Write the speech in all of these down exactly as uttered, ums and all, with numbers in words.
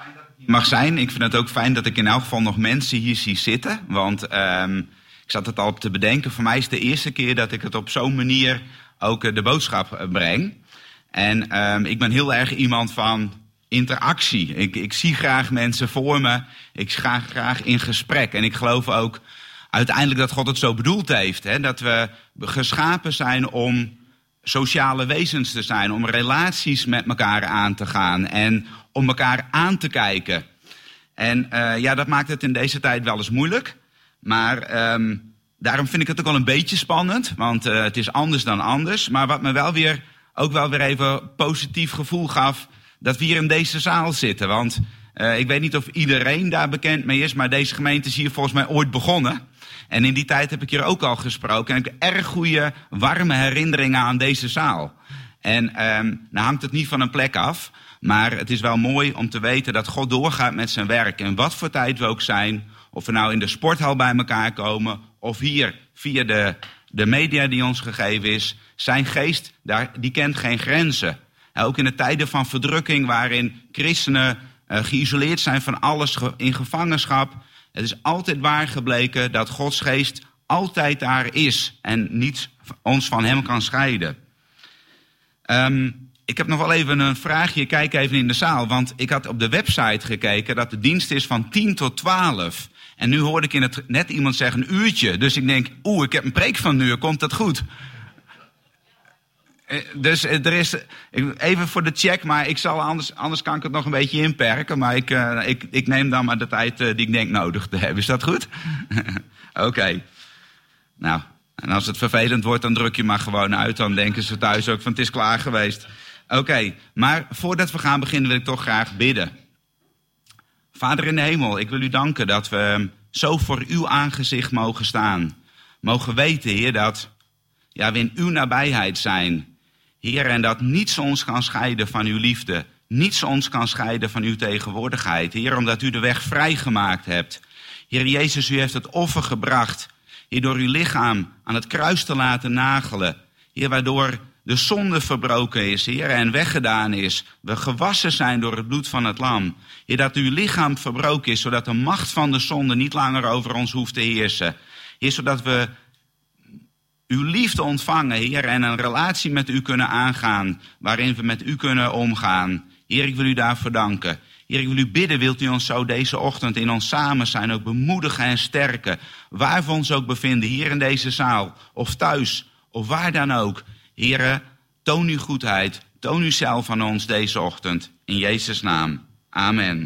Fijn dat ik hier mag zijn. Ik vind het ook fijn dat ik in elk geval nog mensen hier zie zitten. Want um, ik zat het al op te bedenken. Voor mij is het de eerste keer dat ik het op zo'n manier ook uh, de boodschap uh, breng. En um, ik ben heel erg iemand van interactie. Ik, ik zie graag mensen voor me. Ik ga graag in gesprek. En ik geloof ook uiteindelijk dat God het zo bedoeld heeft. Hè? Dat we geschapen zijn om sociale wezens te zijn. Om relaties met elkaar aan te gaan. En om elkaar aan te kijken. En uh, ja, dat maakt het in deze tijd wel eens moeilijk. Maar um, daarom vind ik het ook wel een beetje spannend. Want uh, het is anders dan anders. Maar wat me wel weer, ook wel weer even positief gevoel gaf, dat we hier in deze zaal zitten. Want uh, ik weet niet of iedereen daar bekend mee is, maar deze gemeente is hier volgens mij ooit begonnen. En in die tijd heb ik hier ook al gesproken. En ik heb erg goede, warme herinneringen aan deze zaal. En um, nou hangt het niet van een plek af. Maar het is wel mooi om te weten dat God doorgaat met zijn werk. En wat voor tijd we ook zijn. Of we nou in de sporthal bij elkaar komen. Of hier via de, de media die ons gegeven is. Zijn geest, daar, die kent geen grenzen. En ook in de tijden van verdrukking waarin christenen uh, geïsoleerd zijn van alles in gevangenschap. Het is altijd waar gebleken dat Gods geest altijd daar is. En niets ons van hem kan scheiden. Um, ik heb nog wel even een vraagje. Kijk even in de zaal. Want ik had op de website gekeken dat de dienst is van tien tot twaalf. En nu hoorde ik in het net iemand zeggen een uurtje. Dus ik denk, oeh, ik heb een preek van een uur. Komt dat goed? Dus er is, even voor de check, maar ik zal anders, anders kan ik het nog een beetje inperken. Maar ik, uh, ik, ik neem dan maar de tijd uh, die ik denk nodig te hebben. Is dat goed? Oké. Okay. Nou, en als het vervelend wordt, dan druk je maar gewoon uit. Dan denken ze thuis ook van het is klaar geweest. Oké, okay. Maar voordat we gaan beginnen wil ik toch graag bidden. Vader in de hemel, ik wil u danken dat we zo voor uw aangezicht mogen staan. Mogen weten, Heer, dat ja, we in uw nabijheid zijn. Heer, en dat niets ons kan scheiden van uw liefde. Niets ons kan scheiden van uw tegenwoordigheid. Heer, omdat u de weg vrijgemaakt hebt. Heer Jezus, u heeft het offer gebracht. Heer, door uw lichaam aan het kruis te laten nagelen. Heer, waardoor de zonde verbroken is, Heer, en weggedaan is. We gewassen zijn door het bloed van het lam. Heer, dat uw lichaam verbroken is, zodat de macht van de zonde niet langer over ons hoeft te heersen. Heer, zodat we uw liefde ontvangen, Heer, en een relatie met u kunnen aangaan, waarin we met u kunnen omgaan. Heer, ik wil u daarvoor danken. Heer, ik wil u bidden, wilt u ons zo deze ochtend in ons samen zijn ook bemoedigen en sterken, waar we ons ook bevinden, hier in deze zaal, of thuis, of waar dan ook. Heer, toon uw goedheid, toon uzelf aan ons deze ochtend, in Jezus' naam. Amen.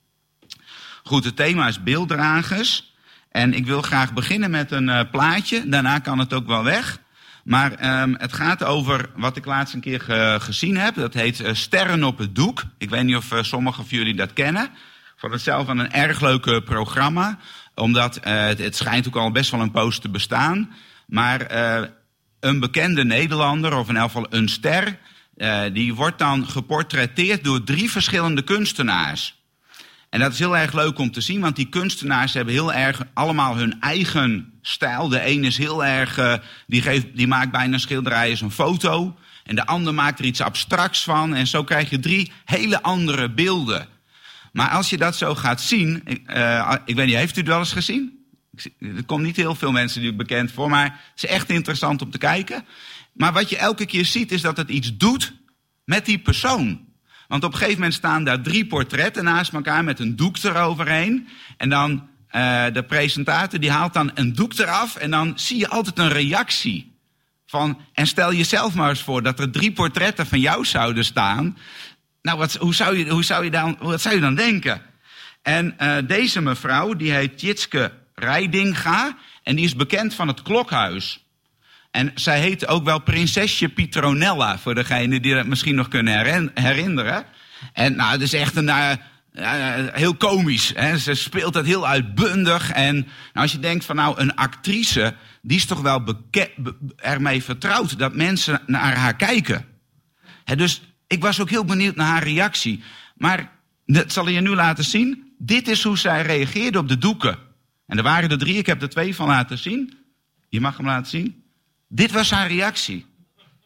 Goed, het thema is beelddragers. En ik wil graag beginnen met een uh, plaatje. Daarna kan het ook wel weg. Maar um, het gaat over wat ik laatst een keer ge- gezien heb. Dat heet uh, Sterren op het doek. Ik weet niet of uh, sommigen van jullie dat kennen. Ik vond het zelf een erg leuk uh, programma. Omdat uh, het, het schijnt ook al best wel een poos te bestaan. Maar uh, een bekende Nederlander, of in elk geval een ster, uh, die wordt dan geportretteerd door drie verschillende kunstenaars. En dat is heel erg leuk om te zien, want die kunstenaars hebben heel erg allemaal hun eigen stijl. De een is heel erg, uh, die, geeft, die maakt bijna een schilderij als een foto. En de ander maakt er iets abstracts van. En zo krijg je drie hele andere beelden. Maar als je dat zo gaat zien, uh, ik weet niet, heeft u het wel eens gezien? Er komen niet heel veel mensen die het bekend voor, maar het is echt interessant om te kijken. Maar wat je elke keer ziet is dat het iets doet met die persoon. Want op een gegeven moment staan daar drie portretten naast elkaar met een doek eroverheen. En dan uh, de presentator die haalt dan een doek eraf en dan zie je altijd een reactie. Van, en stel jezelf maar eens voor dat er drie portretten van jou zouden staan. Nou, wat, hoe, zou je, hoe zou je dan, wat zou je dan denken? En uh, deze mevrouw, die heet Tjitske Reidinga en die is bekend van het Klokhuis. En zij heet ook wel Prinsesje Petronella, voor degenen die dat misschien nog kunnen herinneren. En nou, het is echt een, uh, uh, heel komisch. Hè? Ze speelt dat heel uitbundig. En nou, als je denkt van nou, een actrice, die is toch wel beke- be- ermee vertrouwd dat mensen naar haar kijken. Hè, dus ik was ook heel benieuwd naar haar reactie. Maar dat zal ik je nu laten zien. Dit is hoe zij reageerde op de doeken. En er waren er drie, ik heb er twee van laten zien. Je mag hem laten zien. Dit was haar reactie.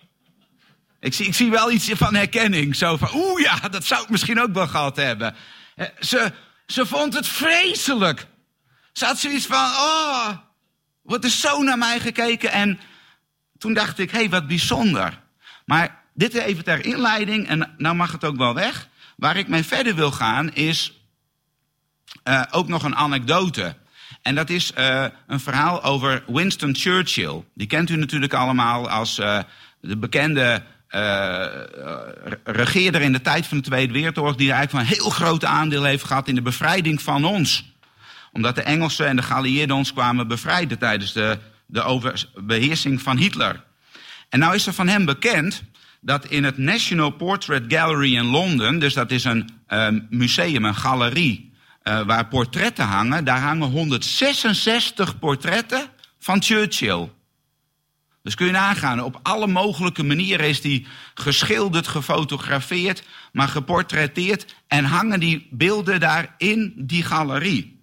Ik zie, ik zie wel iets van herkenning. Zo van, oeh ja, dat zou ik misschien ook wel gehad hebben. Ze, ze vond het vreselijk. Ze had zoiets van, oh, wordt er zo naar mij gekeken. En toen dacht ik, hé, hey, wat bijzonder. Maar dit even ter inleiding, en nou mag het ook wel weg. Waar ik mee verder wil gaan is uh, ook nog een anekdote. En dat is uh, een verhaal over Winston Churchill. Die kent u natuurlijk allemaal als uh, de bekende uh, regeerder in de tijd van de Tweede Wereldoorlog, die eigenlijk van een heel groot aandeel heeft gehad in de bevrijding van ons. Omdat de Engelsen en de geallieerden ons kwamen bevrijden tijdens de, de overbeheersing van Hitler. En nou is er van hem bekend dat in het National Portrait Gallery in Londen, dus dat is een uh, museum, een galerie, Uh, waar portretten hangen, daar hangen honderdzesenzestig portretten van Churchill. Dus kun je nagaan, op alle mogelijke manieren is die geschilderd, gefotografeerd, maar geportretteerd en hangen die beelden daar in die galerie.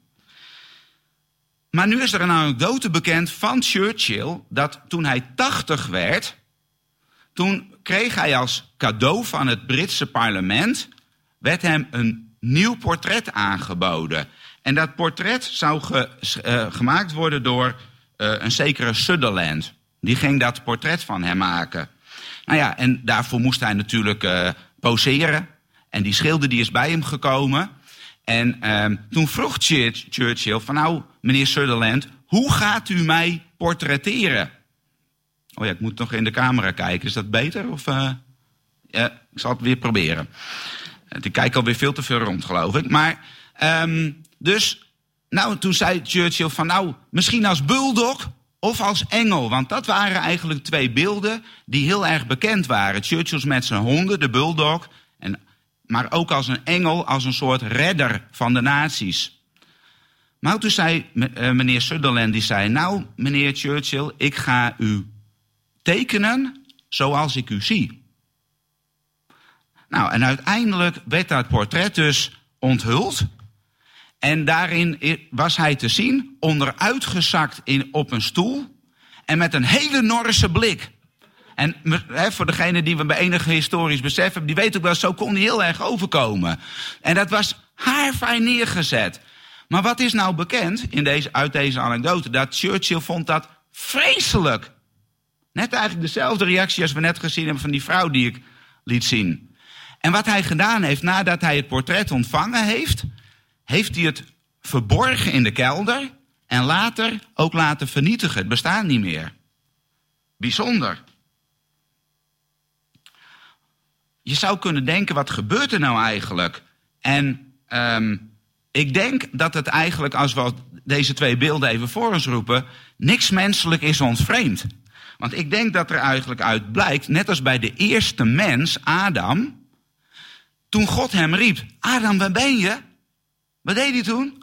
Maar nu is er een anekdote bekend van Churchill, dat toen hij tachtig werd, toen kreeg hij als cadeau van het Britse parlement, werd hem een nieuw portret aangeboden. En dat portret zou ge, uh, gemaakt worden door uh, een zekere Sutherland. Die ging dat portret van hem maken. Nou ja, en daarvoor moest hij natuurlijk uh, poseren. En die schilder die is bij hem gekomen. En uh, toen vroeg Churchill van, nou, meneer Sutherland, hoe gaat u mij portretteren? Oh ja, ik moet nog in de camera kijken. Is dat beter? Of, uh, ja, ik zal het weer proberen. Ik kijk alweer veel te veel rond, geloof ik. Maar, um, dus, nou, toen zei Churchill van, nou, misschien als bulldog of als engel. Want dat waren eigenlijk twee beelden die heel erg bekend waren. Churchill met zijn honden, de bulldog, en, maar ook als een engel, als een soort redder van de naties. Maar toen zei uh, meneer Sutherland, die zei, nou, meneer Churchill, ik ga u tekenen zoals ik u zie. Nou, en uiteindelijk werd dat portret dus onthuld. En daarin was hij te zien, onderuitgezakt in, op een stoel. En met een hele Norse blik. En he, voor degene die we bij enige historisch besef hebben, die weet ook wel, zo kon hij heel erg overkomen. En dat was haarfijn neergezet. Maar wat is nou bekend in deze, uit deze anekdote? Dat Churchill vond dat vreselijk. Net eigenlijk dezelfde reactie als we net gezien hebben van die vrouw die ik liet zien. En wat hij gedaan heeft, nadat hij het portret ontvangen heeft, heeft hij het verborgen in de kelder en later ook laten vernietigen. Het bestaat niet meer. Bijzonder. Je zou kunnen denken, wat gebeurt er nou eigenlijk? En um, ik denk dat het eigenlijk, als we deze twee beelden even voor ons roepen, niks menselijk is ons vreemd. Want ik denk dat er eigenlijk uit blijkt, net als bij de eerste mens, Adam, toen God hem riep, Adam, waar ben je? Wat deed hij toen?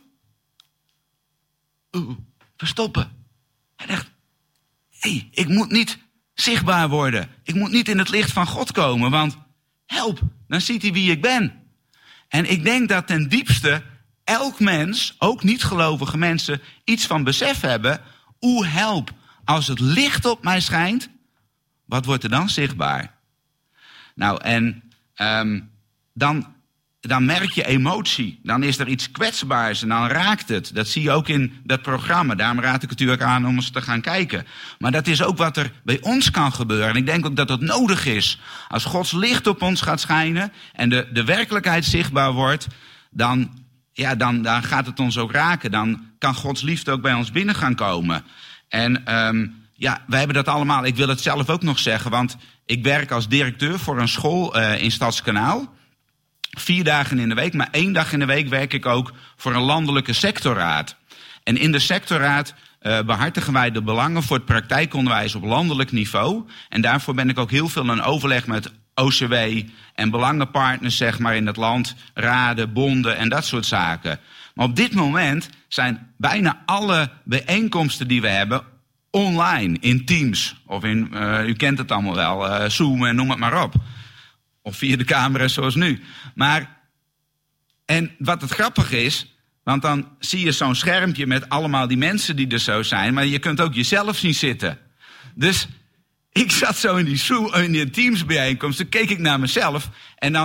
Oeh, verstoppen. Hij dacht, hé, hey, ik moet niet zichtbaar worden. Ik moet niet in het licht van God komen, want help, dan ziet hij wie ik ben. En ik denk dat ten diepste elk mens, ook niet-gelovige mensen, iets van besef hebben. Oeh, help, als het licht op mij schijnt, wat wordt er dan zichtbaar? Nou, en um, dan, dan merk je emotie. Dan is er iets kwetsbaars en dan raakt het. Dat zie je ook in dat programma. Daarom raad ik het u ook aan om eens te gaan kijken. Maar dat is ook wat er bij ons kan gebeuren. En ik denk ook dat dat nodig is. Als Gods licht op ons gaat schijnen en de, de werkelijkheid zichtbaar wordt, dan, ja, dan, dan gaat het ons ook raken. Dan kan Gods liefde ook bij ons binnen gaan komen. En um, ja, wij hebben dat allemaal. Ik wil het zelf ook nog zeggen, want ik werk als directeur voor een school uh, in Stadskanaal. Vier dagen in de week, maar één dag in de week werk ik ook voor een landelijke sectorraad. En in de sectorraad uh, behartigen wij de belangen voor het praktijkonderwijs op landelijk niveau. En daarvoor ben ik ook heel veel in overleg met O C W en belangenpartners, zeg maar, in het land, raden, bonden en dat soort zaken. Maar op dit moment zijn bijna alle bijeenkomsten die we hebben online, in Teams. Of in, uh, u kent het allemaal wel, uh, Zoom en noem het maar op. Of via de camera zoals nu. Maar, en wat het grappige is, want dan zie je zo'n schermpje met allemaal die mensen die er zo zijn, maar je kunt ook jezelf zien zitten. Dus ik zat zo in die, Zoom, in die Teams bijeenkomst, toen keek ik naar mezelf en dan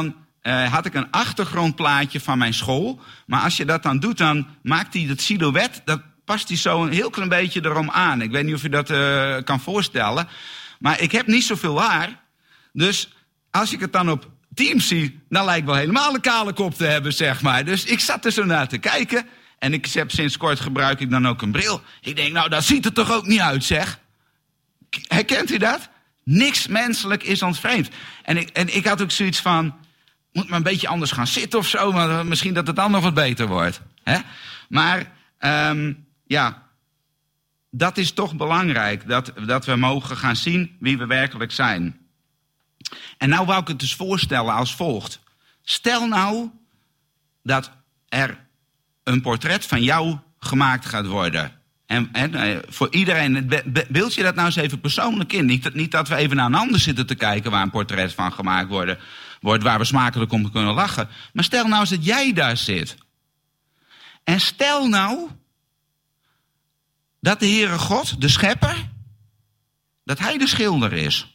uh, had ik een achtergrondplaatje van mijn school. Maar als je dat dan doet, dan maakt hij dat silhouet, dat past hij zo een heel klein beetje erom aan. Ik weet niet of je dat uh, kan voorstellen. Maar ik heb niet zoveel haar. Dus als ik het dan op Teams zie, dan lijkt wel helemaal een kale kop te hebben, zeg maar. Dus ik zat er zo naar te kijken. En ik heb sinds kort gebruik ik dan ook een bril. Ik denk, nou, dat ziet er toch ook niet uit, zeg. Herkent u dat? Niks menselijk is ons vreemd. En ik, en ik had ook zoiets van, moet maar een beetje anders gaan zitten of zo, maar misschien dat het dan nog wat beter wordt. Hè? Maar um, ja, dat is toch belangrijk, dat, dat we mogen gaan zien wie we werkelijk zijn. En nou wou ik het dus voorstellen als volgt. Stel nou dat er een portret van jou gemaakt gaat worden. En, en voor iedereen, beeld je dat nou eens even persoonlijk in. Niet, niet dat we even naar een ander zitten te kijken waar een portret van gemaakt worden, wordt, waar we smakelijk om kunnen lachen. Maar stel nou eens dat jij daar zit. En stel nou dat de Heere God, de schepper, dat hij de schilder is.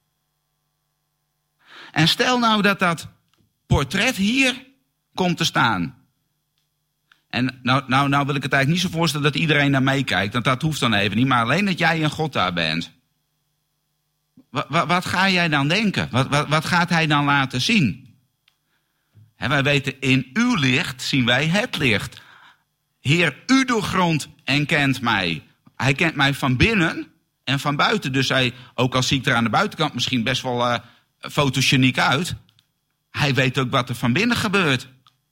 En stel nou dat dat portret hier komt te staan. En nou, nou, nou wil ik het eigenlijk niet zo voorstellen dat iedereen naar meekijkt. Want dat hoeft dan even niet. Maar alleen dat jij een God daar bent. Wat, wat, wat ga jij dan denken? Wat, wat, wat gaat hij dan laten zien? He, wij weten, in uw licht zien wij het licht. Heer, u doorgrondt en kent mij. Hij kent mij van binnen en van buiten. Dus hij, ook al zie ik er aan de buitenkant misschien best wel uh, fotogeniek uit. Hij weet ook wat er van binnen gebeurt.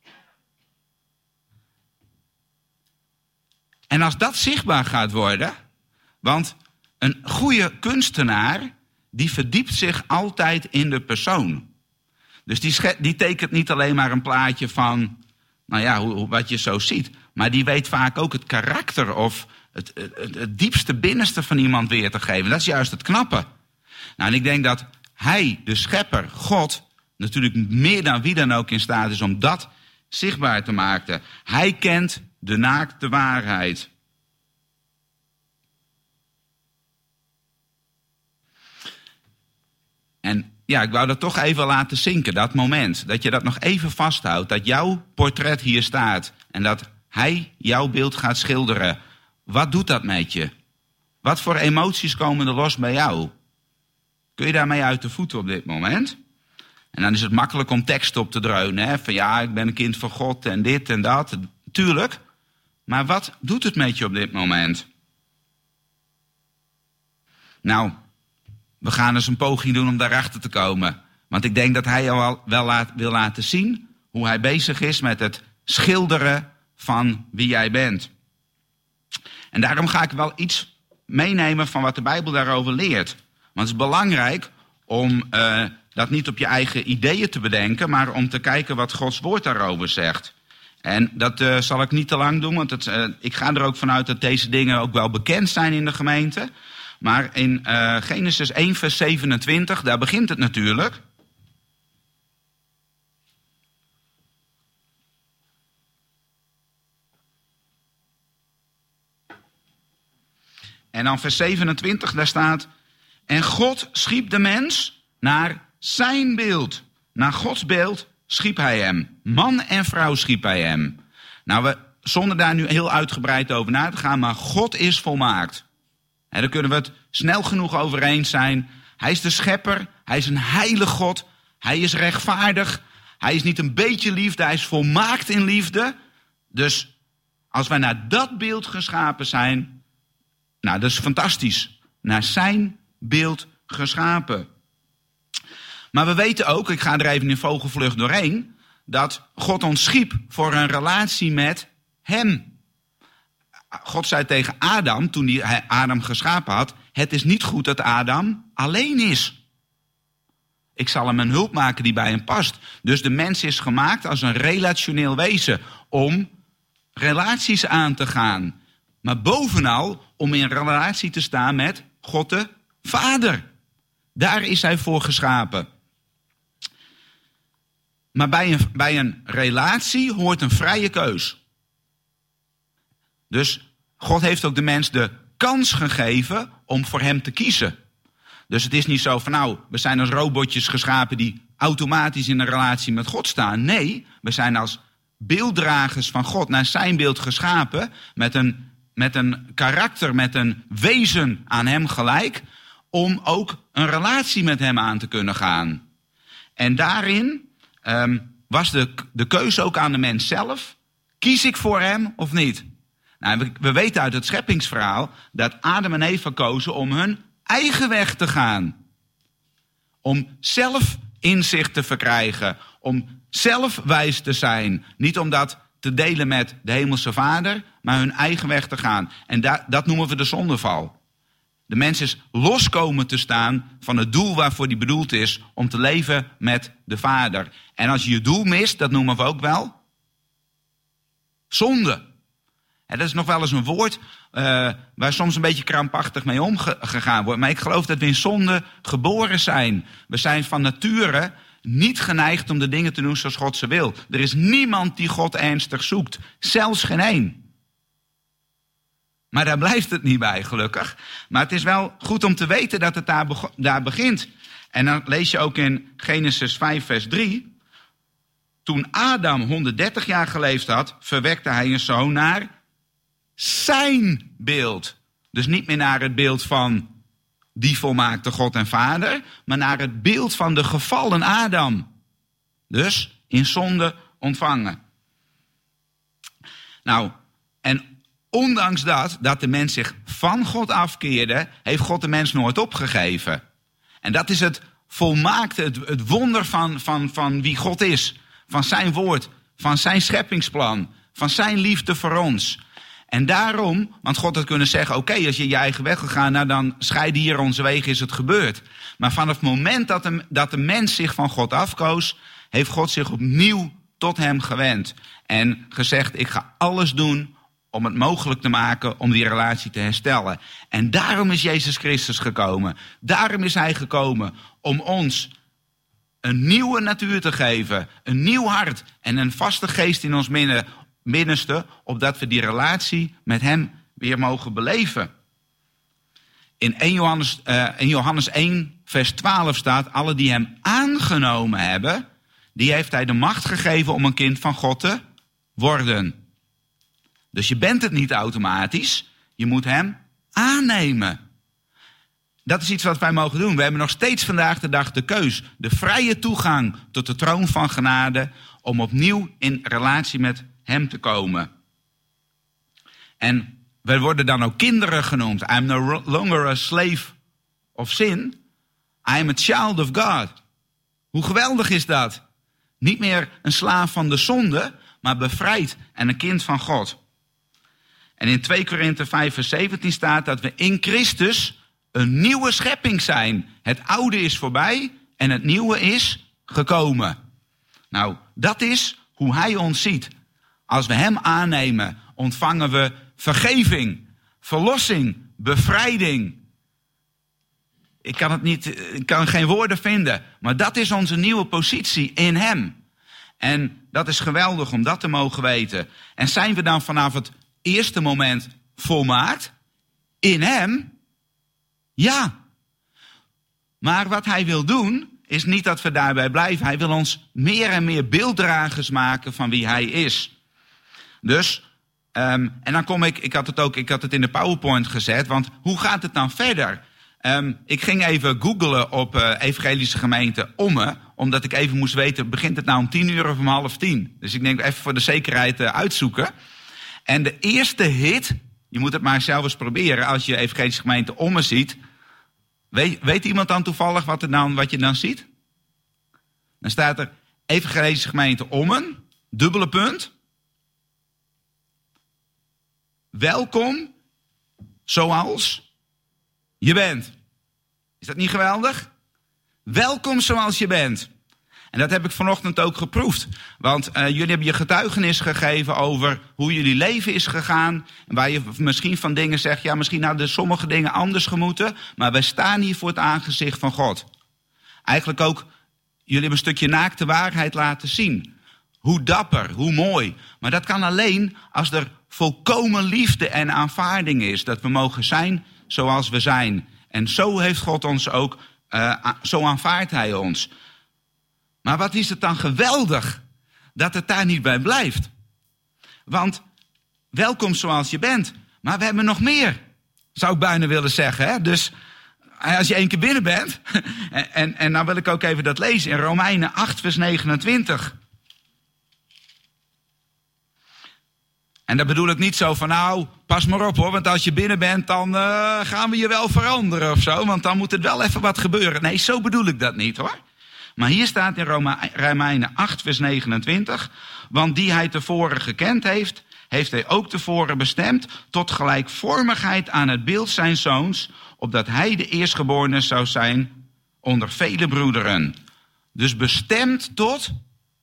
En als dat zichtbaar gaat worden, want een goede kunstenaar, die verdiept zich altijd in de persoon. Dus die, schet, die tekent niet alleen maar een plaatje van, nou ja, hoe, wat je zo ziet. Maar die weet vaak ook het karakter of het, het, het diepste binnenste van iemand weer te geven. Dat is juist het knappe. Nou, en ik denk dat hij, de schepper, God, natuurlijk meer dan wie dan ook in staat is om dat zichtbaar te maken. Hij kent de naakte waarheid. En ja, ik wou dat toch even laten zinken, dat moment. Dat je dat nog even vasthoudt. Dat jouw portret hier staat. En dat hij jouw beeld gaat schilderen. Wat doet dat met je? Wat voor emoties komen er los bij jou? Kun je daarmee uit de voeten op dit moment? En dan is het makkelijk om tekst op te dreunen. Hè? Van ja, ik ben een kind van God en dit en dat. Tuurlijk. Maar wat doet het met je op dit moment? Nou, we gaan eens een poging doen om daarachter te komen. Want ik denk dat hij jou wel laat, wil laten zien hoe hij bezig is met het schilderen van wie jij bent. En daarom ga ik wel iets meenemen van wat de Bijbel daarover leert. Want het is belangrijk om uh, dat niet op je eigen ideeën te bedenken, maar om te kijken wat Gods woord daarover zegt. En dat uh, zal ik niet te lang doen, want het, uh, ik ga er ook vanuit dat deze dingen ook wel bekend zijn in de gemeente. Maar in uh, Genesis één vers zevenentwintig, daar begint het natuurlijk. En dan vers zevenentwintig, daar staat: en God schiep de mens naar zijn beeld. Naar Gods beeld schiep hij hem. Man en vrouw schiep hij hem. Nou, we, zonder daar nu heel uitgebreid over na te gaan, maar God is volmaakt. En daar kunnen we het snel genoeg over eens zijn. Hij is de schepper, hij is een heilig God, hij is rechtvaardig, hij is niet een beetje liefde, hij is volmaakt in liefde. Dus als wij naar dat beeld geschapen zijn, nou, dat is fantastisch. Naar zijn beeld geschapen. Maar we weten ook, ik ga er even in vogelvlucht doorheen, dat God ons schiep voor een relatie met hem. God zei tegen Adam, toen hij Adam geschapen had, het is niet goed dat Adam alleen is. Ik zal hem een hulp maken die bij hem past. Dus de mens is gemaakt als een relationeel wezen om relaties aan te gaan. Maar bovenal om in relatie te staan met God de Vader. Daar is hij voor geschapen. Maar bij een, bij een relatie hoort een vrije keus. Dus God heeft ook de mens de kans gegeven om voor hem te kiezen. Dus het is niet zo van nou, we zijn als robotjes geschapen die automatisch in een relatie met God staan. Nee, we zijn als beelddragers van God, naar zijn beeld geschapen, met een, met een karakter, met een wezen aan hem gelijk, om ook een relatie met hem aan te kunnen gaan. En daarin um, was de, de keuze ook aan de mens zelf. Kies ik voor hem of niet? Nou, we, we weten uit het scheppingsverhaal dat Adam en Eva kozen om hun eigen weg te gaan. Om zelf inzicht te verkrijgen. Om zelf wijs te zijn. Niet om dat te delen met de hemelse Vader, maar hun eigen weg te gaan. En da- dat noemen we de zondeval. De mens is los komen te staan van het doel waarvoor die bedoeld is, om te leven met de Vader. En als je je doel mist, dat noemen we ook wel zonde. En dat is nog wel eens een woord uh, waar soms een beetje krampachtig mee omgegaan wordt. Maar ik geloof dat we in zonde geboren zijn. We zijn van nature niet geneigd om de dingen te doen zoals God ze wil. Er is niemand die God ernstig zoekt. Zelfs geen één. Maar daar blijft het niet bij, gelukkig. Maar het is wel goed om te weten dat het daar, beg- daar begint. En dan lees je ook in Genesis vijf vers drie. Toen Adam honderddertig jaar geleefd had, verwekte hij een zoon naar zijn beeld. Dus niet meer naar het beeld van die volmaakte God en Vader, maar naar het beeld van de gevallen Adam. Dus in zonde ontvangen. Nou, en ondanks dat, dat de mens zich van God afkeerde, heeft God de mens nooit opgegeven. En dat is het volmaakte, het, het wonder van, van, van wie God is. Van zijn woord, van zijn scheppingsplan, van zijn liefde voor ons. En daarom, want God had kunnen zeggen, oké, okay, als je je eigen weg wil gaan, nou dan scheiden hier onze wegen, is het gebeurd. Maar vanaf het moment dat de, dat de mens zich van God afkoos, heeft God zich opnieuw tot hem gewend. En gezegd, ik ga alles doen om het mogelijk te maken om die relatie te herstellen. En daarom is Jezus Christus gekomen. Daarom is hij gekomen om ons een nieuwe natuur te geven, een nieuw hart en een vaste geest in ons midden, binnenste, opdat we die relatie met hem weer mogen beleven. In eerste Johannes, uh, in Johannes één vers twaalf staat, alle die hem aangenomen hebben, die heeft hij de macht gegeven om een kind van God te worden. Dus je bent het niet automatisch, je moet hem aannemen. Dat is iets wat wij mogen doen. We hebben nog steeds vandaag de dag de keus, de vrije toegang tot de troon van genade, om opnieuw in relatie met hem te komen. En wij worden dan ook kinderen genoemd. I'm no longer a slave of sin. I am a child of God. Hoe geweldig is dat? Niet meer een slaaf van de zonde, maar bevrijd en een kind van God. En in twee Korinthe vijf vers zeventien staat dat we in Christus een nieuwe schepping zijn. Het oude is voorbij en het nieuwe is gekomen. Nou, dat is hoe hij ons ziet. Als we hem aannemen, ontvangen we vergeving, verlossing, bevrijding. Ik kan het niet, ik kan geen woorden vinden, maar dat is onze nieuwe positie in hem. En dat is geweldig om dat te mogen weten. En zijn we dan vanaf het eerste moment volmaakt in hem? Ja. Maar wat hij wil doen, is niet dat we daarbij blijven. Hij wil ons meer en meer beelddragers maken van wie hij is. Dus, um, en dan kom ik, ik had het ook, ik had het in de PowerPoint gezet, want hoe gaat het dan verder? Um, ik ging even googlen op uh, evangelische gemeente Ommen, omdat ik even moest weten, begint het nou om tien uur of om half tien? Dus ik denk even voor de zekerheid uh, uitzoeken. En de eerste hit, je moet het maar zelf eens proberen, als je evangelische gemeente Ommen ziet. Weet, weet iemand dan toevallig wat, er dan, wat je dan ziet? Dan staat er evangelische gemeente Ommen, dubbele punt. Welkom zoals je bent. Is dat niet geweldig? Welkom zoals je bent. En dat heb ik vanochtend ook geproefd. Want uh, jullie hebben je getuigenis gegeven over hoe jullie leven is gegaan. En waar je misschien van dingen zegt, ja, misschien hadden sommige dingen anders gemoeten. Maar wij staan hier voor het aangezicht van God. Eigenlijk ook, jullie hebben een stukje naakte waarheid laten zien. Hoe dapper, hoe mooi. Maar dat kan alleen als er volkomen liefde en aanvaarding is. Dat we mogen zijn zoals we zijn. En zo heeft God ons ook, uh, zo aanvaardt hij ons. Maar wat is het dan geweldig dat het daar niet bij blijft. Want welkom zoals je bent. Maar we hebben nog meer, zou ik bijna willen zeggen. Hè? Dus als je één keer binnen bent. en, en, en nou wil ik ook even dat lezen in Romeinen acht vers negenentwintig. En dat bedoel ik niet zo van nou, pas maar op hoor. Want als je binnen bent, dan uh, gaan we je wel veranderen of zo. Want dan moet er wel even wat gebeuren. Nee, zo bedoel ik dat niet hoor. Maar hier staat in Romeinen acht vers negenentwintig. Want die hij tevoren gekend heeft, heeft hij ook tevoren bestemd tot gelijkvormigheid aan het beeld zijn zoons, opdat hij de eerstgeborene zou zijn onder vele broederen. Dus bestemd tot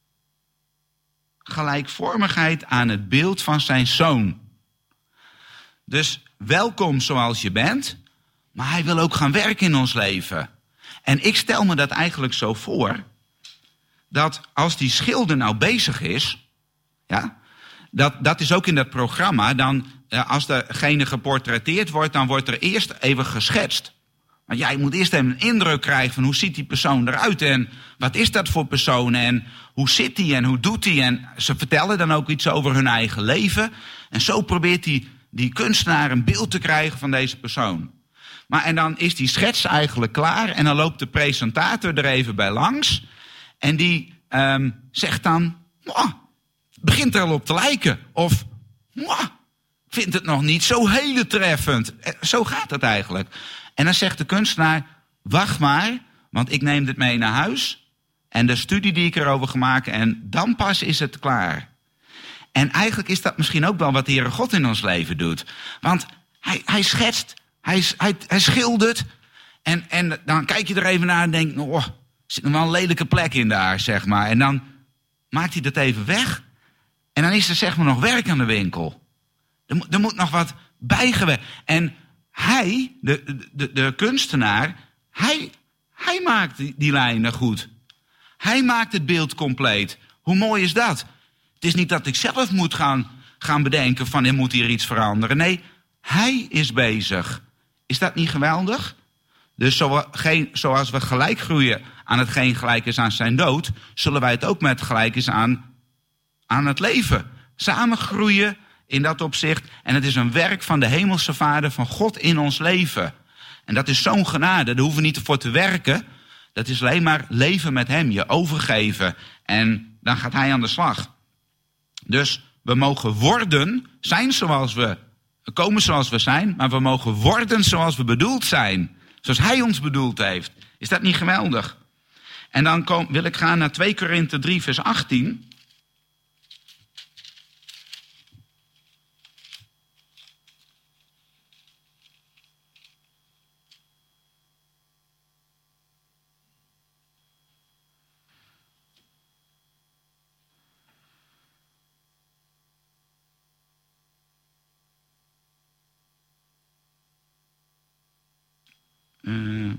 gelijkvormigheid aan het beeld van zijn zoon. Dus welkom zoals je bent, maar hij wil ook gaan werken in ons leven. En ik stel me dat eigenlijk zo voor, dat als die schilder nou bezig is, ja, dat, dat is ook in dat programma, dan als degene geportretteerd wordt, dan wordt er eerst even geschetst. Want ja, je moet eerst even een indruk krijgen van hoe ziet die persoon eruit en wat is dat voor persoon en hoe zit die en hoe doet die. En ze vertellen dan ook iets over hun eigen leven. En zo probeert die, die kunstenaar een beeld te krijgen van deze persoon. Maar en dan is die schets eigenlijk klaar en dan loopt de presentator er even bij langs. En die um, zegt dan, mwah, begint er al op te lijken. Of, mwah, vindt het nog niet zo hele treffend. Zo gaat het eigenlijk. En dan zegt de kunstenaar, wacht maar, want ik neem dit mee naar huis. En de studie die ik erover ga maken, en dan pas is het klaar. En eigenlijk is dat misschien ook wel wat de Heere God in ons leven doet. Want hij, hij schetst, hij, hij, hij schildert. En, en dan kijk je er even naar en denkt, oh, er zit nog wel een lelijke plek in daar, zeg maar. En dan maakt hij dat even weg. En dan is er zeg maar nog werk aan de winkel. Er, moet, er moet nog wat bijgewerkt. En hij, de, de, de kunstenaar, hij, hij maakt die, die lijnen goed. Hij maakt het beeld compleet. Hoe mooi is dat? Het is niet dat ik zelf moet gaan, gaan bedenken van er moet hier iets veranderen. Nee, hij is bezig. Is dat niet geweldig? Dus zo, geen, zoals we gelijk groeien aan hetgeen gelijk is aan zijn dood, zullen wij het ook met gelijk is aan, aan het leven. Samen groeien in dat opzicht. En het is een werk van de hemelse Vader, van God in ons leven. En dat is zo'n genade. Daar hoeven we niet voor te werken. Dat is alleen maar leven met hem, je overgeven. En dan gaat hij aan de slag. Dus we mogen worden, zijn zoals we, komen zoals we zijn, maar we mogen worden zoals we bedoeld zijn. Zoals hij ons bedoeld heeft. Is dat niet geweldig? En dan kom, wil ik gaan naar twee Korinthe drie vers achttien. Uh,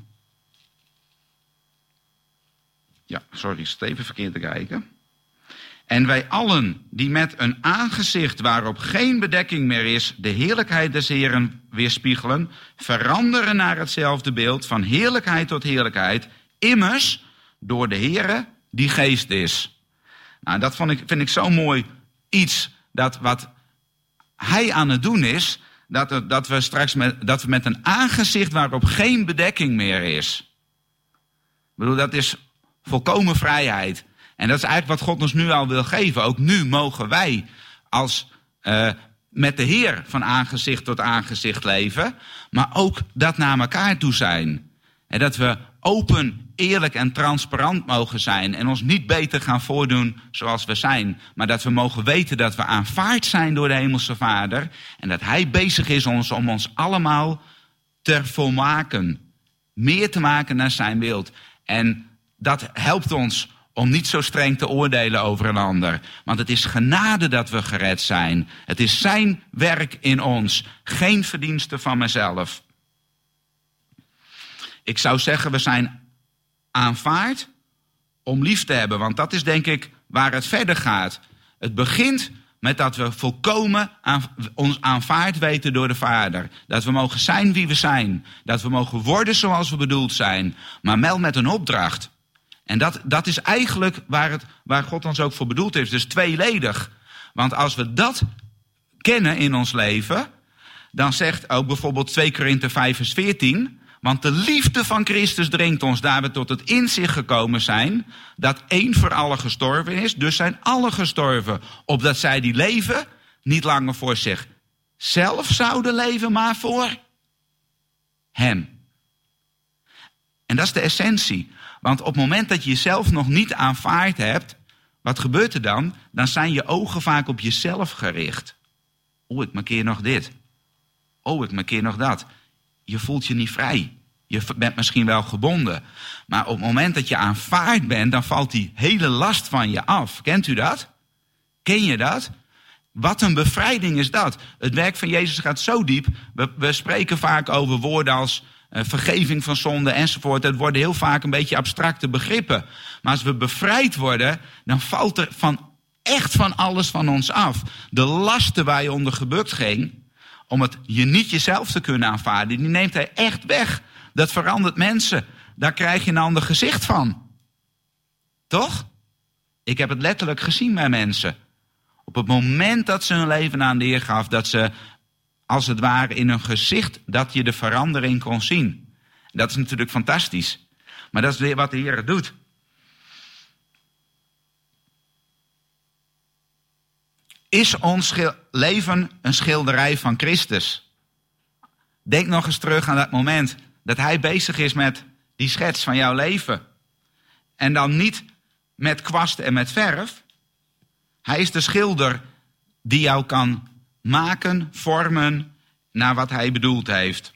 ja, sorry, ik zit even verkeerd te kijken. En wij allen die met een aangezicht waarop geen bedekking meer is, de heerlijkheid des Heeren weerspiegelen, veranderen naar hetzelfde beeld van heerlijkheid tot heerlijkheid, immers door de Heere die geest is. Nou, dat vond ik, vind ik zo mooi iets, dat wat hij aan het doen is, Dat, dat we straks met, dat we met een aangezicht waarop geen bedekking meer is. Ik bedoel, dat is volkomen vrijheid. En dat is eigenlijk wat God ons nu al wil geven. Ook nu mogen wij als uh, met de Heer van aangezicht tot aangezicht leven. Maar ook dat naar elkaar toe zijn. En dat we open, eerlijk en transparant mogen zijn. En ons niet beter gaan voordoen zoals we zijn. Maar dat we mogen weten dat we aanvaard zijn door de Hemelse Vader. En dat hij bezig is ons, om ons allemaal te volmaken. Meer te maken naar zijn beeld. En dat helpt ons om niet zo streng te oordelen over een ander. Want het is genade dat we gered zijn. Het is zijn werk in ons. Geen verdienste van mezelf. Ik zou zeggen, we zijn aanvaard om lief te hebben. Want dat is denk ik waar het verder gaat. Het begint met dat we volkomen aan, ons aanvaard weten door de Vader. Dat we mogen zijn wie we zijn. Dat we mogen worden zoals we bedoeld zijn. Maar wel met een opdracht. En dat, dat is eigenlijk waar, het, waar God ons ook voor bedoeld heeft. Dus tweeledig. Want als we dat kennen in ons leven, dan zegt ook bijvoorbeeld twee Korinthe vijf vers veertien... want de liefde van Christus dringt ons, daar we tot het inzicht gekomen zijn, dat één voor allen gestorven is. Dus zijn allen gestorven, opdat zij die leven niet langer voor zichzelf zouden leven, maar voor hem. En dat is de essentie. Want op het moment dat je jezelf nog niet aanvaard hebt, wat gebeurt er dan? Dan zijn je ogen vaak op jezelf gericht. Oh, ik markeer nog dit. Oh, ik markeer nog dat. Je voelt je niet vrij. Je bent misschien wel gebonden. Maar op het moment dat je aanvaard bent, dan valt die hele last van je af. Kent u dat? Ken je dat? Wat een bevrijding is dat. Het werk van Jezus gaat zo diep. We, we spreken vaak over woorden als uh, vergeving van zonde enzovoort. Dat worden heel vaak een beetje abstracte begrippen. Maar als we bevrijd worden, dan valt er van echt van alles van ons af. De lasten waar je onder gebukt ging, om het je niet jezelf te kunnen aanvaarden, die neemt hij echt weg. Dat verandert mensen. Daar krijg je een ander gezicht van. Toch? Ik heb het letterlijk gezien bij mensen. Op het moment dat ze hun leven aan de Heer gaf, dat ze als het ware in hun gezicht, dat je de verandering kon zien. Dat is natuurlijk fantastisch. Maar dat is weer wat de Heer doet. Is ons leven een schilderij van Christus? Denk nog eens terug aan dat moment dat hij bezig is met die schets van jouw leven. En dan niet met kwast en met verf. Hij is de schilder die jou kan maken, vormen naar wat hij bedoeld heeft.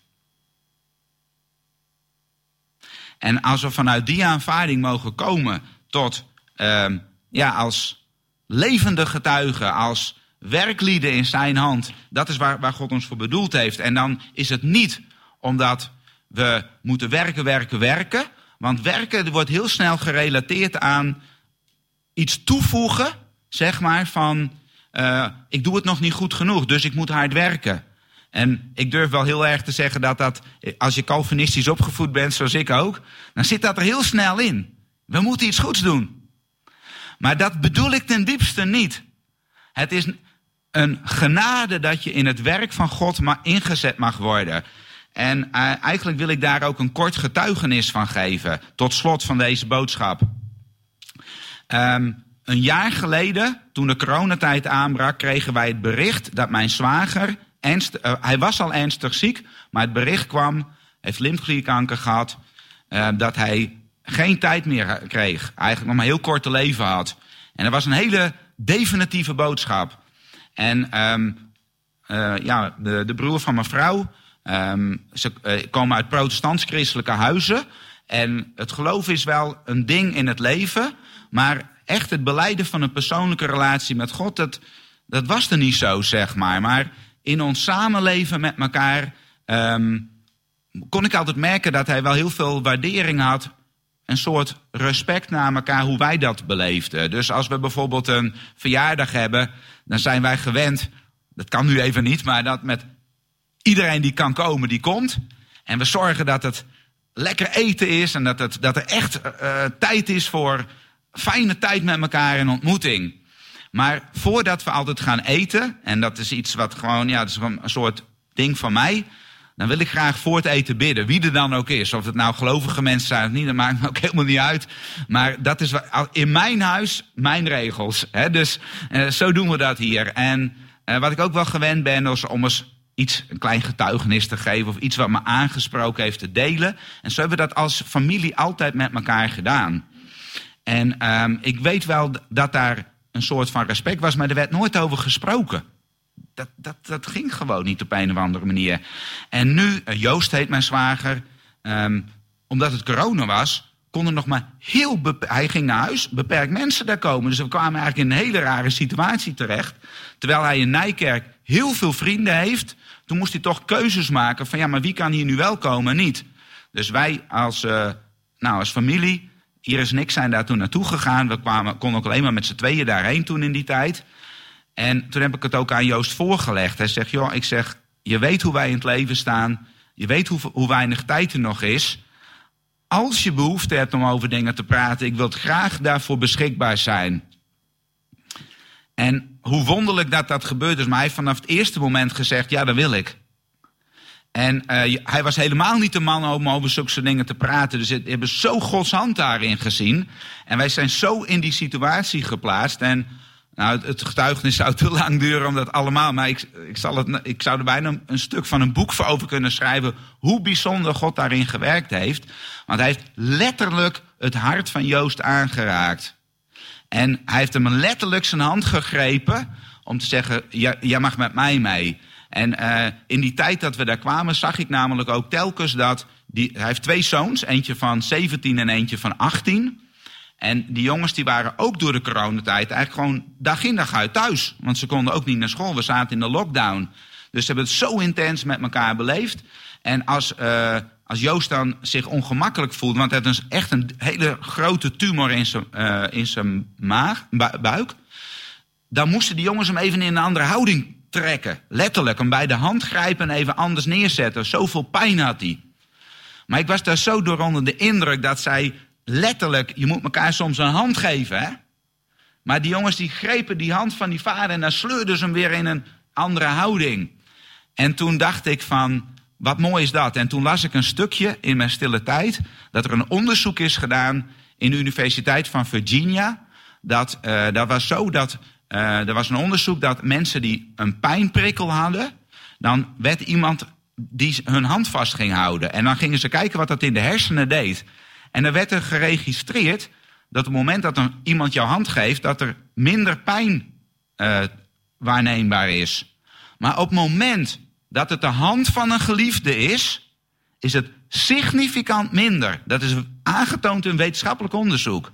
En als we vanuit die aanvaarding mogen komen tot, uh, ja, als levende getuigen, als werklieden in zijn hand. Dat is waar, waar God ons voor bedoeld heeft. En dan is het niet omdat we moeten werken, werken, werken. Want werken wordt heel snel gerelateerd aan iets toevoegen, zeg maar, van uh, ik doe het nog niet goed genoeg, dus ik moet hard werken. En ik durf wel heel erg te zeggen dat dat, als je Calvinistisch opgevoed bent, zoals ik ook, dan zit dat er heel snel in. We moeten iets goeds doen. Maar dat bedoel ik ten diepste niet. Het is een genade dat je in het werk van God maar ingezet mag worden. En uh, eigenlijk wil ik daar ook een kort getuigenis van geven, tot slot van deze boodschap. Um, een jaar geleden, toen de coronatijd aanbrak, kregen wij het bericht dat mijn zwager, ernst, uh, hij was al ernstig ziek, maar het bericht kwam, heeft lymfeklierkanker gehad, uh, dat hij geen tijd meer kreeg. Eigenlijk nog maar heel kort te leven had. En dat was een hele definitieve boodschap. En um, uh, ja, de, de broer van mijn vrouw, um, ze uh, komen uit protestants-christelijke huizen. En het geloof is wel een ding in het leven. Maar echt het belijden van een persoonlijke relatie met God, dat, dat was er niet zo, zeg maar. Maar in ons samenleven met elkaar um, kon ik altijd merken dat hij wel heel veel waardering had. Een soort respect naar elkaar, hoe wij dat beleefden. Dus als we bijvoorbeeld een verjaardag hebben, dan zijn wij gewend, dat kan nu even niet, maar dat met iedereen die kan komen, die komt. En we zorgen dat het lekker eten is en dat, het, dat er echt uh, tijd is voor fijne tijd met elkaar en ontmoeting. Maar voordat we altijd gaan eten, en dat is iets wat gewoon, ja, dat is een soort ding van mij, dan wil ik graag voor het eten bidden, wie er dan ook is. Of het nou gelovige mensen zijn of niet, dat maakt me ook helemaal niet uit. Maar dat is in mijn huis mijn regels. Hè? Dus uh, zo doen we dat hier. En uh, wat ik ook wel gewend ben, is om eens iets, een klein getuigenis te geven, of iets wat me aangesproken heeft te delen. En zo hebben we dat als familie altijd met elkaar gedaan. En um, ik weet wel dat daar een soort van respect was, maar er werd nooit over gesproken. Dat, dat, dat ging gewoon niet op een of andere manier. En nu, Joost heet mijn zwager, um, omdat het corona was, kon er nog maar heel beperkt, hij ging naar huis, beperkt mensen daar komen. Dus we kwamen eigenlijk in een hele rare situatie terecht. Terwijl hij in Nijkerk heel veel vrienden heeft, toen moest hij toch keuzes maken van ja, maar wie kan hier nu wel komen en niet. Dus wij als, uh, nou, als familie, Iris en ik zijn daar toen naartoe gegaan. We kwamen, konden ook alleen maar met z'n tweeën daarheen toen in die tijd. En toen heb ik het ook aan Joost voorgelegd. Hij zegt, joh, ik zeg, je weet hoe wij in het leven staan. Je weet hoe, hoe weinig tijd er nog is. als je behoefte hebt om over dingen te praten, ik wil graag daarvoor beschikbaar zijn. En hoe wonderlijk dat dat gebeurd is, maar hij heeft vanaf het eerste moment gezegd, ja, dat wil ik. En uh, hij was helemaal niet de man om over zulke soort dingen te praten. Dus we hebben zo Gods hand daarin gezien. En wij zijn zo in die situatie geplaatst. En nou, het getuigenis zou te lang duren om dat allemaal. Maar ik, ik, zal het, ik zou er bijna een stuk van een boek voor over kunnen schrijven. Hoe bijzonder God daarin gewerkt heeft. Want hij heeft letterlijk het hart van Joost aangeraakt. En hij heeft hem letterlijk zijn hand gegrepen om te zeggen, ja, jij mag met mij mee. En uh, in die tijd dat we daar kwamen, zag ik namelijk ook telkens dat, die, hij heeft twee zoons, eentje van zeventien en eentje van achttien. En die jongens die waren ook door de coronatijd eigenlijk gewoon dag in dag uit thuis. Want ze konden ook niet naar school, we zaten in de lockdown. Dus ze hebben het zo intens met elkaar beleefd. En als, uh, als Joost dan zich ongemakkelijk voelde, want hij had dus echt een hele grote tumor in zijn, uh, in zijn maag, bu- buik. Dan moesten die jongens hem even in een andere houding trekken. Letterlijk, hem bij de hand grijpen en even anders neerzetten. Zoveel pijn had hij. Maar ik was daar zo door onder de indruk dat zij letterlijk, je moet elkaar soms een hand geven, hè? Maar die jongens die grepen die hand van die vader en dan sleurden ze hem weer in een andere houding. En toen dacht ik van, wat mooi is dat. En toen las ik een stukje in mijn stille tijd, dat er een onderzoek is gedaan in de Universiteit van Virginia. Dat, uh, dat was zo dat, uh, er was een onderzoek dat mensen die een pijnprikkel hadden, dan werd iemand die hun hand vast ging houden. En dan gingen ze kijken wat dat in de hersenen deed. En er werd er geregistreerd dat op het moment dat een, iemand jouw hand geeft, dat er minder pijn uh, waarneembaar is. Maar op het moment dat het de hand van een geliefde is, is het significant minder. Dat is aangetoond in wetenschappelijk onderzoek.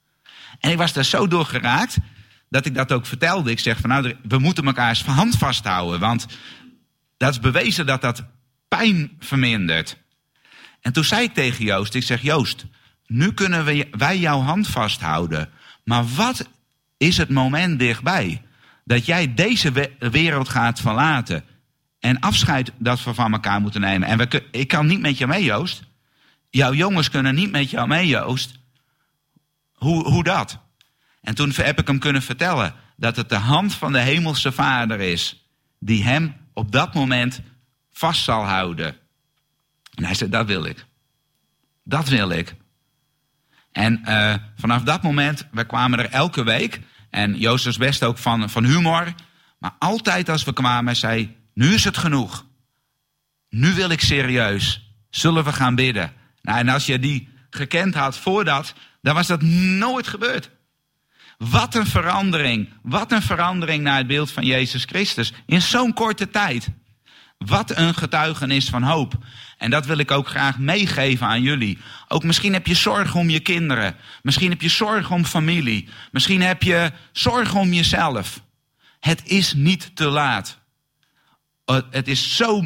En ik was daar zo door geraakt dat ik dat ook vertelde. Ik zeg van nou, we moeten elkaars hand vasthouden, want dat is bewezen dat dat pijn vermindert. En toen zei ik tegen Joost, ik zeg Joost, nu kunnen we, wij jouw hand vasthouden. Maar wat is het moment dichtbij dat jij deze we- wereld gaat verlaten en afscheid dat we van elkaar moeten nemen. En we, ik kan niet met jou mee, Joost. Jouw jongens kunnen niet met jou mee, Joost. Hoe, hoe dat? En toen heb ik hem kunnen vertellen dat het de hand van de hemelse Vader is die hem op dat moment vast zal houden. En hij zei, dat wil ik. Dat wil ik. En uh, vanaf dat moment, we kwamen er elke week. En Joost was best ook van, van humor. Maar altijd als we kwamen, zei, nu is het genoeg. Nu wil ik serieus. Zullen we gaan bidden? Nou, en als je die gekend had voordat, dan was dat nooit gebeurd. Wat een verandering. Wat een verandering naar het beeld van Jezus Christus. In zo'n korte tijd. Wat een getuigenis van hoop. En dat wil ik ook graag meegeven aan jullie. Ook misschien heb je zorgen om je kinderen. Misschien heb je zorgen om familie. Misschien heb je zorgen om jezelf. Het is niet te laat. Het is zo...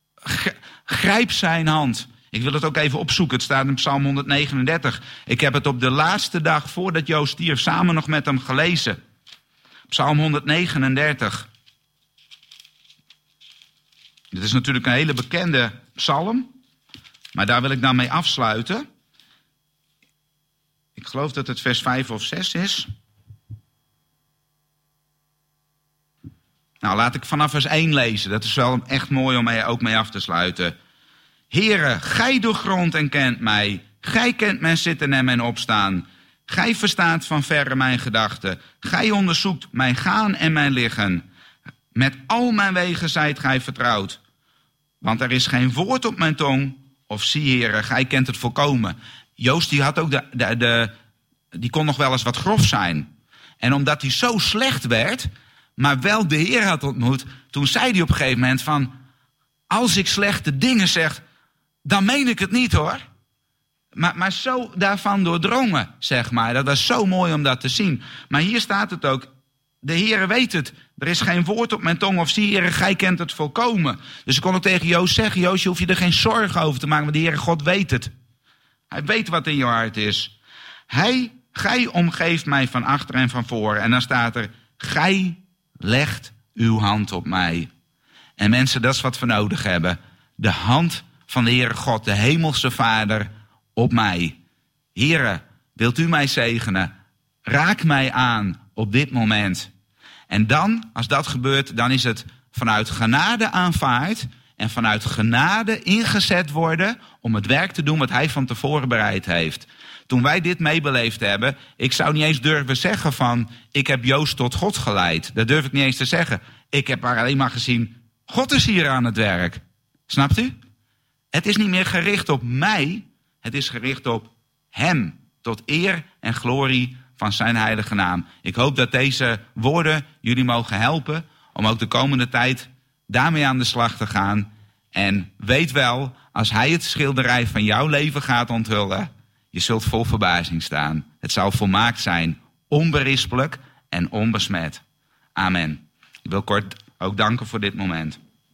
Grijp zijn hand. Ik wil het ook even opzoeken. Het staat in Psalm honderdnegenendertig. Ik heb het op de laatste dag voordat Joost stierf samen nog met hem gelezen. Psalm honderdnegenendertig. Dit is natuurlijk een hele bekende psalm. Maar daar wil ik dan mee afsluiten. Ik geloof dat het vers vijf of zes is. Nou, laat ik vanaf vers één lezen. Dat is wel echt mooi om mee, ook mee af te sluiten. Heere, gij doorgrondt en kent mij. Gij kent mijn zitten en mijn opstaan. Gij verstaat van verre mijn gedachten. Gij onderzoekt mijn gaan en mijn liggen. Met al mijn wegen zijt gij vertrouwd. Want er is geen woord op mijn tong. Of zie, Heere, gij kent het volkomen. Joost die had ook de, de, de, die kon nog wel eens wat grof zijn. En omdat hij zo slecht werd, maar wel de Heer had ontmoet, toen zei hij op een gegeven moment van, als ik slechte dingen zeg, dan meen ik het niet hoor. Maar, maar zo daarvan doordrongen, zeg maar. Dat was zo mooi om dat te zien. Maar hier staat het ook, de Heere weet het. Er is geen woord op mijn tong of zie, Heere, gij kent het volkomen. Dus ik kon ook tegen Joost zeggen, Joost, je hoeft je er geen zorgen over te maken, want de Heere God weet het. Hij weet wat in je hart is. Hij, gij omgeeft mij van achter en van voor. En dan staat er, gij legt uw hand op mij. En mensen, dat is wat we nodig hebben. De hand van de Heere God, de hemelse Vader, op mij. Heere, wilt u mij zegenen? Raak mij aan op dit moment. En dan, als dat gebeurt, dan is het vanuit genade aanvaard en vanuit genade ingezet worden om het werk te doen wat hij van tevoren bereid heeft. Toen wij dit meebeleefd hebben, ik zou niet eens durven zeggen van, ik heb Joost tot God geleid. Dat durf ik niet eens te zeggen. Ik heb maar alleen maar gezien, God is hier aan het werk. Snapt u? Het is niet meer gericht op mij, het is gericht op hem. Tot eer en glorie van zijn heilige naam. Ik hoop dat deze woorden jullie mogen helpen om ook de komende tijd daarmee aan de slag te gaan. En weet wel, als hij het schilderij van jouw leven gaat onthullen, je zult vol verbazing staan. Het zal volmaakt zijn, onberispelijk en onbesmet. Amen. Ik wil kort ook danken voor dit moment.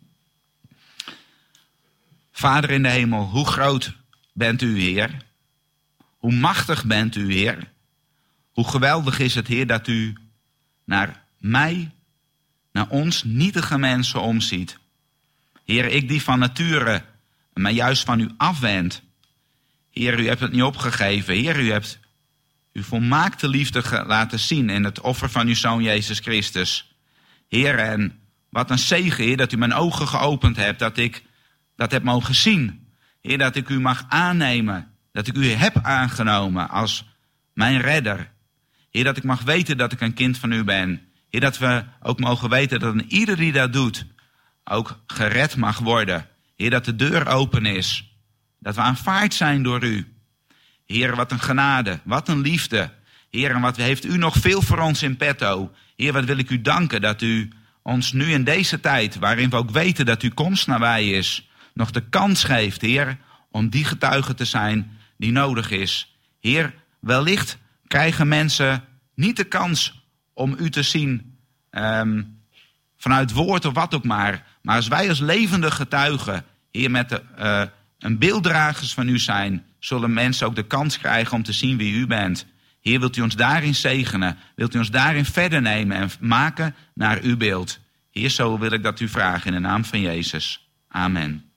Vader in de hemel, hoe groot bent u, Heer? Hoe machtig bent u, Heer? Hoe geweldig is het, Heer, dat u naar mij, naar ons nietige mensen omziet. Heer, ik die van nature mij juist van u afwend. Heer, u hebt het niet opgegeven. Heer, u hebt uw volmaakte liefde laten zien in het offer van uw Zoon Jezus Christus. Heer, en wat een zegen, Heer, dat u mijn ogen geopend hebt, dat ik dat heb mogen zien. Heer, dat ik u mag aannemen, dat ik u heb aangenomen als mijn redder. Heer, dat ik mag weten dat ik een kind van u ben. Heer, dat we ook mogen weten dat een ieder die dat doet ook gered mag worden. Heer, dat de deur open is. Dat we aanvaard zijn door u. Heer, wat een genade, wat een liefde. Heer, en wat heeft u nog veel voor ons in petto. Heer, wat wil ik u danken dat u ons nu in deze tijd, waarin we ook weten dat uw komst nabij is, nog de kans geeft, Heer, om die getuige te zijn die nodig is. Heer, wellicht krijgen mensen niet de kans om u te zien um, vanuit woord of wat ook maar. Maar als wij als levende getuigen, Heer, met de, uh, een beelddragers van u zijn, zullen mensen ook de kans krijgen om te zien wie u bent. Heer, wilt u ons daarin zegenen? Wilt u ons daarin verder nemen en maken naar uw beeld? Heer, zo wil ik dat u vragen in de naam van Jezus. Amen.